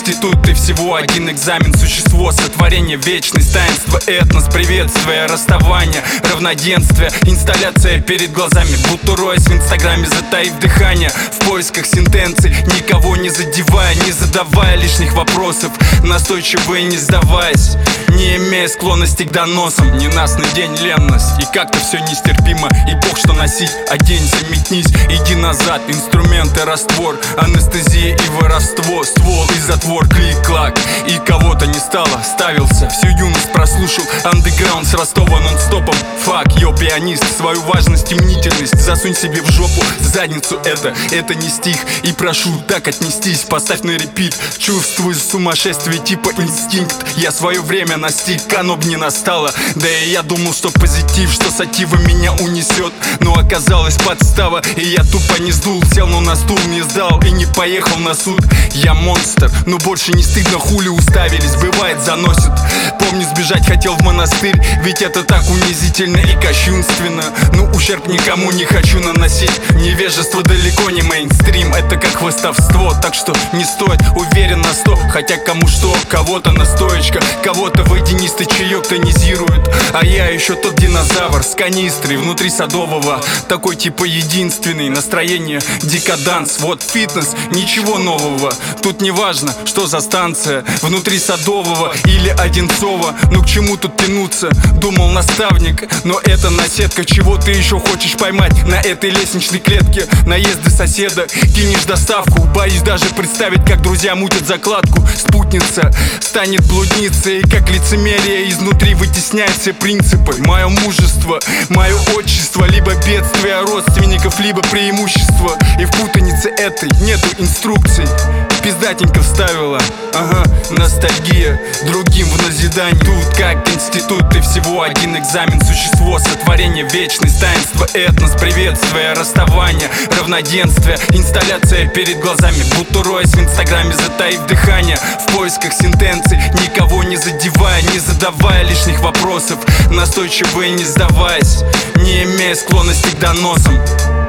институт и всего один экзамен. Существо, сотворение, вечность, таинство, этнос, приветствие, расставание, равноденствие, инсталляция перед глазами, будто роясь в инстаграме, затаив дыхание, в поисках сентенций, никого не задевая, не задавая лишних вопросов, настойчиво и не сдаваясь, не имея склонности к доносам. Ненастный день, ленность, и как-то все нестерпимо, и бог что носить, оденься, метнись, иди назад, инструменты, раствор, анестезия и воровство, ствол и затвор, клик-клак, и кого-то не стало, ставился, всю юность прослушал, андеграунд с Ростова нон-стопом, фак, йо, пианист, свою важность и мнительность засунь себе в жопу, задницу это не стих, и прошу так отнестись, поставь на репит, чувствую сумасшествие типа инстинкт, я свое время настиг, оно б не настало, да и я думал, что позитив, что сатива меня унесет, но оказалось подстава, и я тупо не сдул, сел, но на стул не сдал и не поехал на суд. Я монстр, но больше не стыдно, хули уставились, бывает заносит. Помню, сбежать хотел в монастырь, ведь это так унизительно и кощунственно, но ущерб никому не хочу наносить. Невежество далеко не мейнстрим, это как хвостовство, так что не стоит, уверен на 100. Хотя кому что, кого-то настоечка, кого-то водянистый чаек тонизирует, а я еще тот динозавр с канистрой внутри садового, такой типа единственный, настроение декаданс. Вот фитнес, ничего нового, тут не важно, что за станция, внутри Садового или Одинцова, ну к чему тут тянуться, думал наставник, но это наседка. Чего ты еще хочешь поймать на этой лестничной клетке? Наезды соседа, кинешь доставку, боюсь даже представить, как друзья мутят закладку. Спутница станет блудницей, как лицемерие изнутри вытесняет все принципы. Мое мужество, мое отчество, либо бедствие родственников, либо преимущество, и в путанице этой нету инструкций. Пиздатенько вставила, ага, ностальгия, другим в назидание. Тут как институт и всего один экзамен. Существо, сотворение, вечность, таинство, этнос, приветствие, расставание, равноденствие, инсталляция перед глазами, будто роясь в инстаграме, затаив дыхание, в поисках сентенций, никого не задевая, не задавая лишних вопросов, настойчиво и не сдаваясь, не имея склонности к доносам.